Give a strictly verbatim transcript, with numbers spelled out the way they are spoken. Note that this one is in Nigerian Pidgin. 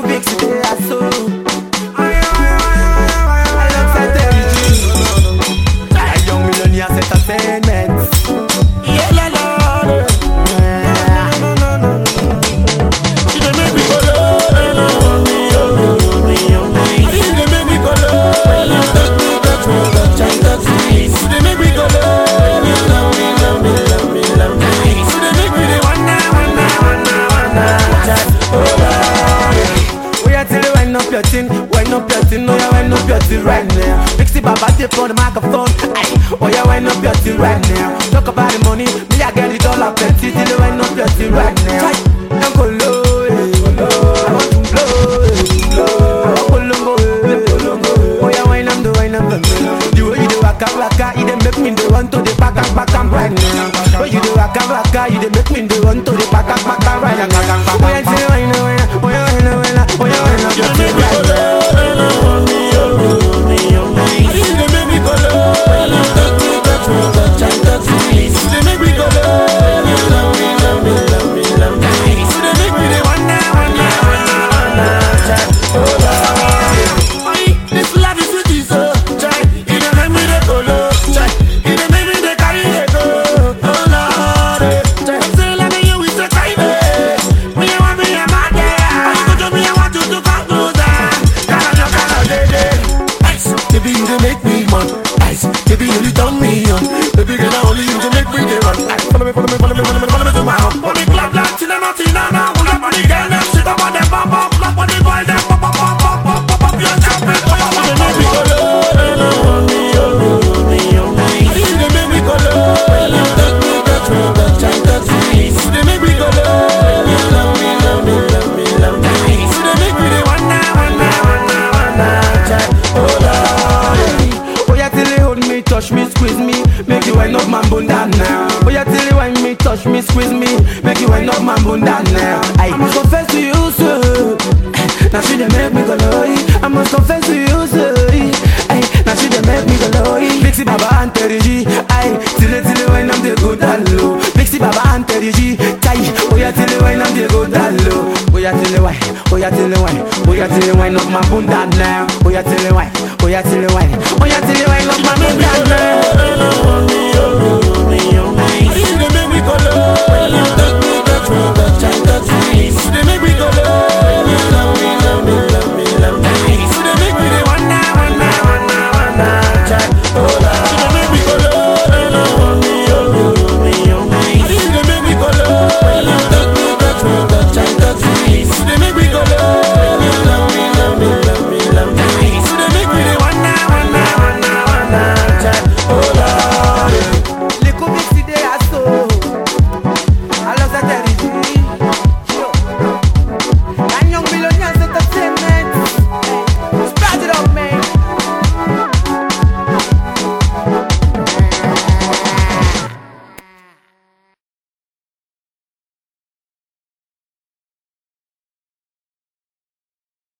for big city, I saw. Alongside Terry G, a young millionaire entertainment. Yeah, la la. No, no, no, no. She dey make me go low, oh me, oh me, oh me. She dey make me go low, touch me, touch me, touch me, touch me. She dey make me go low, love me, love me, love me, love me. She dey make me dey wanna, wanna, wanna, wanna. Oh Lord, we are till you wind up your thing, wind up your thing, oh yeah, wind up your thing right now. Fix it, Baba, take on the microphone. Aye, oh yeah, wind up your thing right now. Talk about the money, me I get it all up plenty till you wind up your thing right now. Don't go low, eh, go low. I want to blow, eh, blow. I want to go low, oh yeah, wind up the wind up the the way you do waka waka, you dey make me dey want to dey back and back and right now. Oh you do waka waka, you dey make me dey want to dey back and back and right now. Oh yeah, say wind up, wind up, oh yeah, wind up, wind up, oh yeah, wind up your thing right now. Baby, you dey make me mad. Ice, baby, you dey turn me on. Baby, girl, now only you dey make me dey run. Follow me, follow me, follow me, follow me, follow me to my home. Body clap, clap, Tina, no, Tina, now. Pull up on the girl, them shit up on them, pop, pop, clap on the boy, them pop, pop, pop, pop, pop, pop, pop, your chocolate, pop, pop, pop, pop. Make me go low, oh me, oh me, oh me. You dey make me go low, touch me, touch me, touch me, touch me. You dey make me go low, love me, love me, love me, love me. You dey make me dey wanna, wanna, wanna, wanna. Oh Lord. Oh yeah, till you hold me, touch me, squeeze me, make you wind up my bunda now. Oh yeah, till you wind me, touch me, squeeze me, make you wind up my bunda now. I must confess to you, sir. Now she dey make me go low. I must confess to you, sir. Ay, now she dey make me go low. Pixie Baba and Terry G. Ay, till you till you wind up, they go down low. Pixie Baba and Terry G. Tay, oh yeah, till you wind up, they go down low. Oh yeah, till you wind, oh yeah, till you wind, oh yeah, till you wind up my bunda now. Oh yeah, till you wind, oh yeah, till you wind, oh yeah, till you wind up my bunda now. Oh me, oh me, oh me. You dey make me go low. Touch me, touch me, touch me, touch me. You dey make me go low. Love me, love me, love me, love me. You dey make me dey wanna, wanna, wanna, wanna. Oh Lord, you dey make me go low. Oh me, oh me, oh me. You dey make me go low. Touch me, touch me, touch me, touch me. You dey make me go low. Love me, love me, love me, love me. You dey make me dey wanna, wanna, wanna, wanna. Oh Lord.